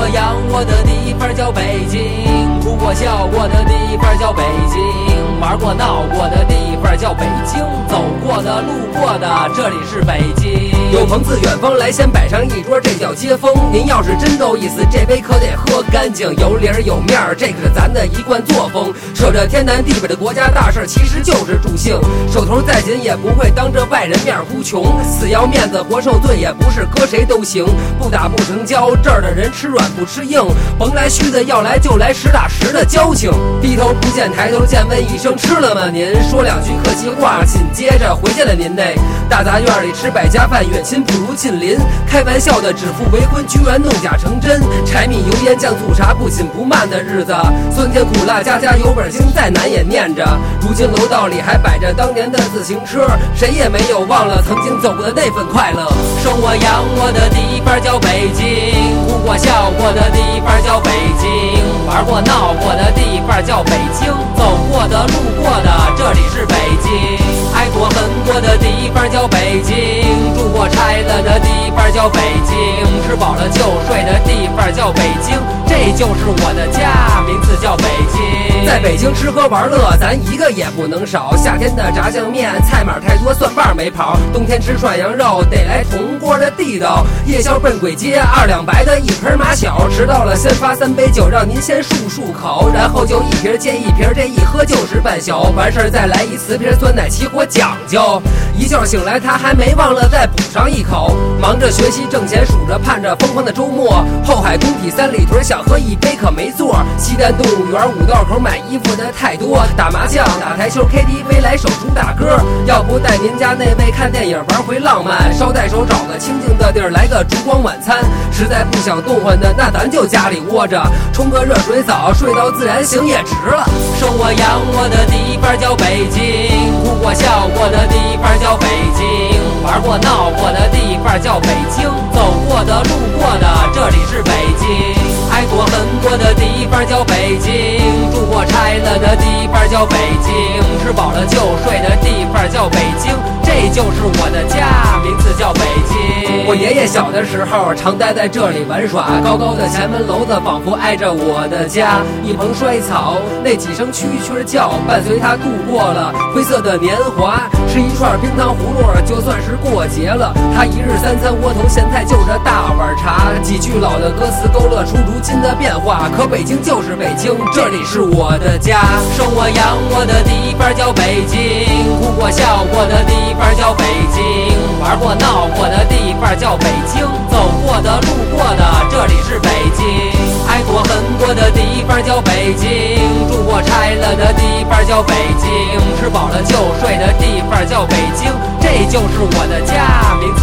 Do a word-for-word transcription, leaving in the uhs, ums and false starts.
养我的地方叫北京，哭过笑过的地方叫北京，玩过闹过的地方叫北京，走过的路过的这里是北京。 有朋自远方来，先摆上一桌，这叫接风。您要是真够意思，这杯可得喝干净，有理儿有面儿，这可是咱的一贯作风。扯着天南地北的国家大事，其实就是助兴。手头再紧也不会当着外人面呼穷，死要面子活受罪也不是搁谁都行。不打不成交，这儿的人吃软不吃硬，甭来虚的，要来就来实打实的交情。低头不见抬头见，问一声吃了吗您？说两句客气话，紧接着回见了您嘞。大杂院里吃百家饭，远亲不如近邻。开玩笑的指腹为婚，居然弄假成真。柴米油盐酱醋茶，不紧不慢的日子，酸甜苦辣家家有本经，再难也念着。如今楼道里还摆着当年的自行车，谁也没有忘了曾经走过的那份快乐。 生我养我的地方叫北京，哭过笑过的地方叫北京，玩过闹过的地方叫北京，走过的路过的这里是北京。爱过恨过的地方叫北京，住过拆了的地方叫北京，吃饱了就睡的地方叫北京，这就是我的家，名字叫北京。 在北京吃喝玩乐，咱一个也不能少。夏天的炸酱面，菜码太多，蒜瓣没跑；冬天吃涮羊肉，得来铜锅的地道。夜宵奔鬼街，二两白的一盆马小。迟到了先发三杯酒，让您先漱漱口，然后就一瓶接一瓶，这一喝就是半宿。完事儿再来一瓷瓶酸奶起火讲究。一觉醒来，他还没忘了再补上一口。忙着学习挣钱，数着盼着疯狂的周末。后海工体三里屯，想喝一杯可没座。西单动物园五道口买衣服的太多，打麻将打台球 K T V 来首主打歌。要不带您家那位看电影玩回浪漫，捎带手找个清静的地儿来个烛光晚餐。实在不想动换的，那咱就家里窝着，冲个热水澡，睡到自然醒也值了。 生我养我的地方叫北京，哭过笑过的地方叫北京，玩过闹过的地方叫北京，走过的路过的这里是北京。爱过恨过的地方叫北京，住过拆了的地方叫北京，吃饱了就睡的地方叫北京，这就是我的家，名字叫北京。 我爷爷小的时候常待在这里玩耍，高高的前门楼子仿佛挨着我的家。一蓬衰草，那几声蛐蛐叫，伴随他度过了灰色的年华。吃一串冰糖葫芦就算是过节了，他一日三餐窝头咸菜就着大碗茶。几句老的歌词勾勒出如今的变化，可北京就是北京，这里是我的家。 生我养我的地方叫北京，哭过笑过的地方叫北京，玩过闹过的地方叫北京，走过的路过的这里是北京。爱过恨过的地方叫北京，住过拆了的地方叫北京，吃饱了就睡的地方叫北京，这就是我的家，名字